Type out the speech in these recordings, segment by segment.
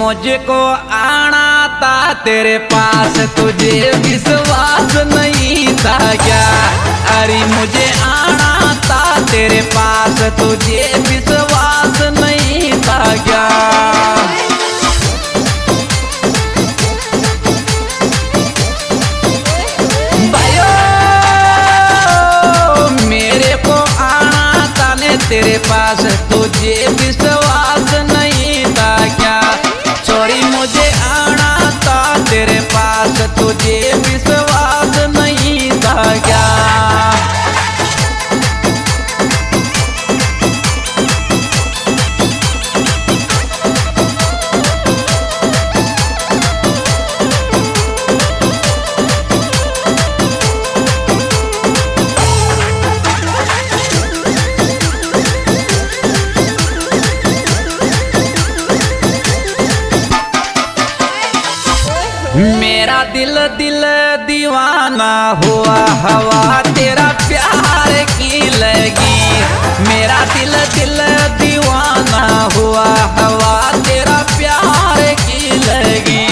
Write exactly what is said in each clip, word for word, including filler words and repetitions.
मुझको आना था तेरे पास, तुझे विश्वास नहीं था क्या? अरे मुझे आना था तेरे पास, तुझे विश्वास नहीं था क्या? भाइयों मेरे को आना था ने तेरे पास, तुझे विश्वास नहीं था क्या? छोरी मुझे आना था तेरे पास, तुझे विश्वास नहीं था क्या? मेरा दिल दिल दीवाना हुआ, हवा तेरा प्यार की लगी। मेरा दिल दिल दीवाना हुआ, हवा तेरा प्यार की लगी।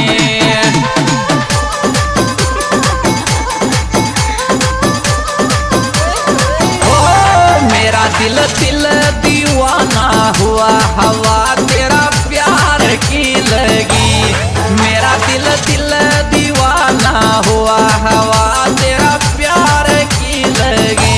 ओ मेरा दिल दिल दीवाना हुआ, हवा तेरा प्यार की लगी। मेरा दिल दिल दीवाना हुआ, हवा तेरा प्यार की लगी।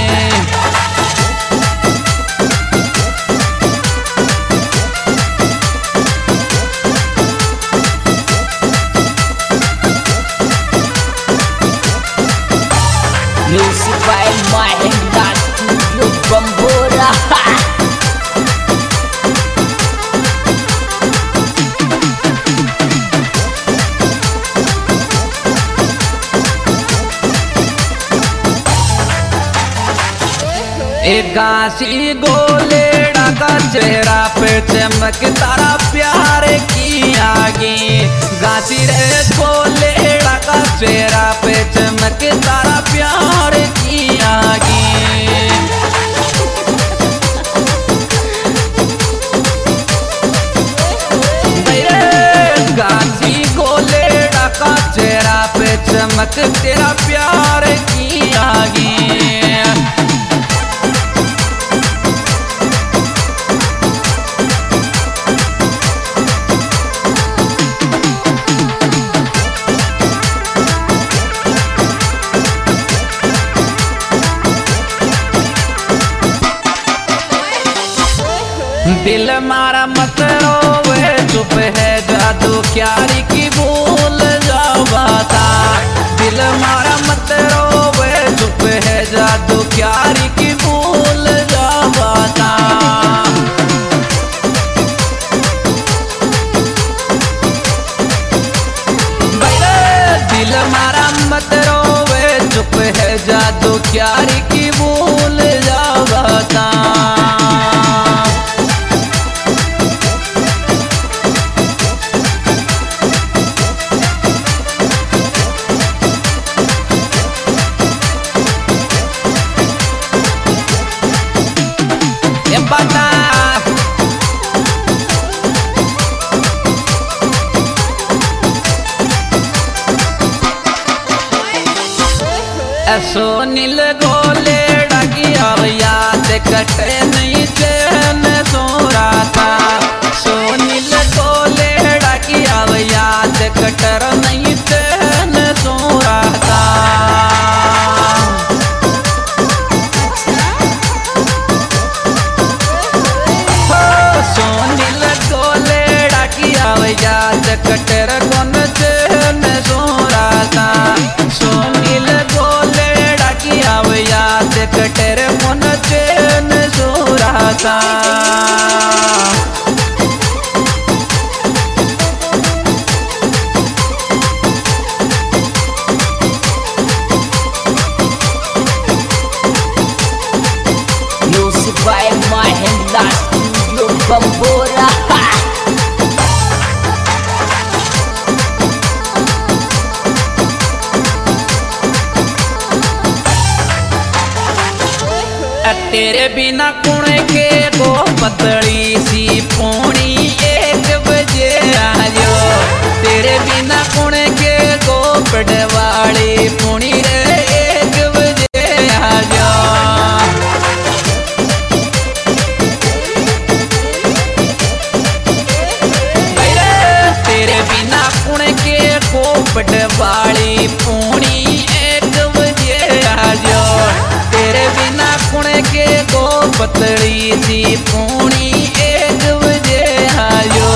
Music by Mahendra Studio Bambora. एक घासी गोलेड़ा का चेहरा पे चमक तारा प्यार की आगे। घासी रे गोलेड़ा का चेहरा पे चमक तारा प्यार की आगे। घासी गोलेड़ा का चेहरा पे चमक तेरा प्यार की आगे। दिल मारा मत रोवे, चुप है जादू क्यारी की भूल जाओ बता। दिल मारा मत रोवे, चुप है जादू क्यारी की भूल जाओ बता। दिल मारा मत रोवे, चुप है जादू क्यारी की भूल जाओ बता। सोनील गोलेड़ा की याद कटे नहीं चैन सो रहा था। सोनील गोलेड़ा की याद कटर नहीं चैन सो रहा था। सोनील गोलेड़ा की याद कटर कौन चैन सो रहा था। सोनील गोलेड़ा की याद कटर कौन चैन सो रहा था। Music by Mahendra Studio Bambora. तेरे बिना कुण के गो पतली सी पूनी एक बजे आजो। तेरे बिना कुण के गो पटवाली पूनी रे एक बजे आजो। तेरे बिना कुण के गो पटवाली पूनी एक बजे आजो। तेरे बिना कुण के गो पतली सी पूनी एक बजे आजो।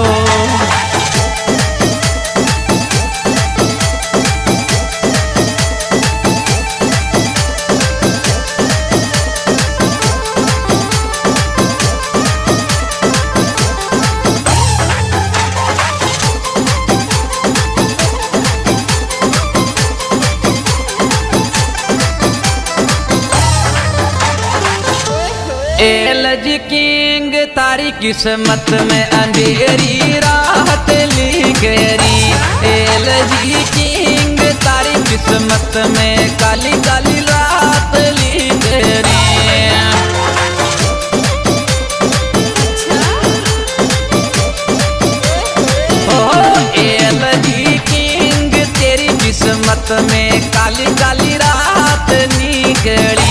एलज किंग तारी किस्मत में अंधेरी रात लिखेरी। एलज किंग तारी किस्मत में काली काली रात लिखेरी। ओ एलज किंग तेरी किस्मत में काली काली रात निकली।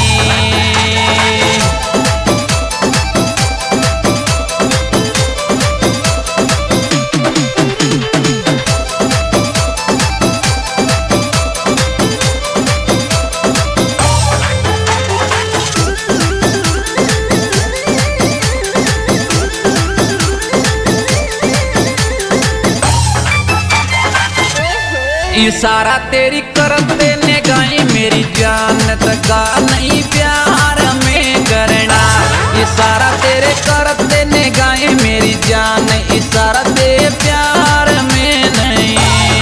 इशारा तेरी करते ने गाई मेरी जान तका नहीं प्यार में करना। इशारा तेरे करते ने गाई मेरी जान इशारा ते प्यार में नहीं।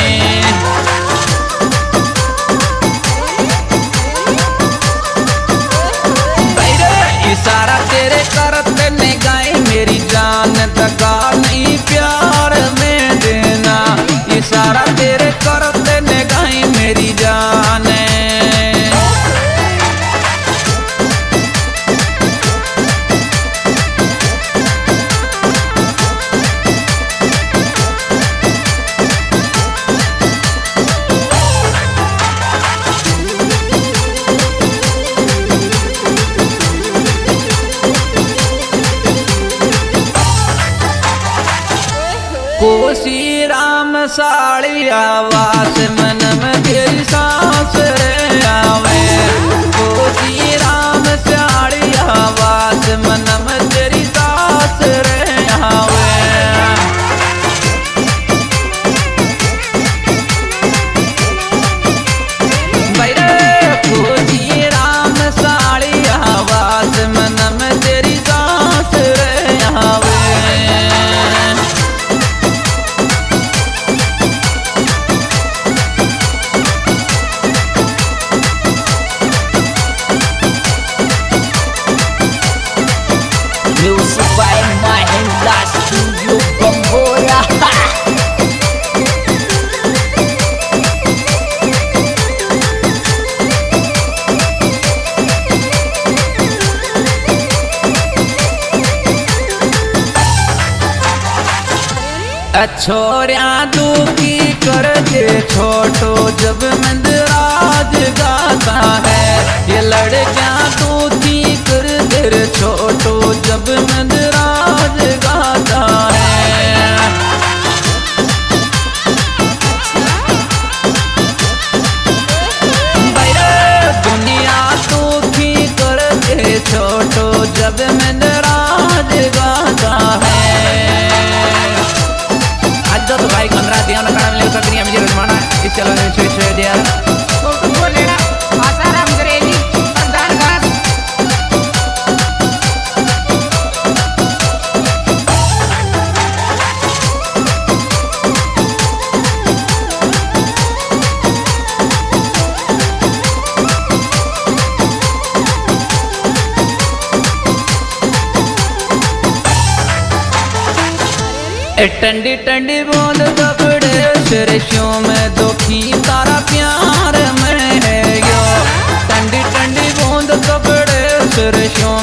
इशारा तेरे करते ने गाई मेरी जान तका नहीं प्यार में देना। इशारा तेरे करते ने गाई मेरी जान। कोसी राम साड़ी आवास मन में तेरी सांस रे आवे। कोसी राम साड़ी आवास मन में तेरी सांस रे आवे। बैरे कोसी राम साड़ी आवास मन में तेरी सांस रे आवे। Music by Mahendra Studio Bambora. छोरिया दुखी कर दे छोटो जब मंदराज गाता है। ये लड़कियां दुखी कर दे छोटो जब मंदराज गाता है। दुनिया दुखी कर दे छोटो जब मंदराज गाता है। आज तो भाई कंद्रा दिया ना काना मिले सकरिया मुझे रजमाना इस चलो ने छे छे दिया तो तुम बोले ना आसाराम करेली प्रधान घास। टंडी टंडी बूंद कपड़े सरसों में दुखी तारा प्यार में है यो। टंडी टंडी बूंद कपड़े सरसों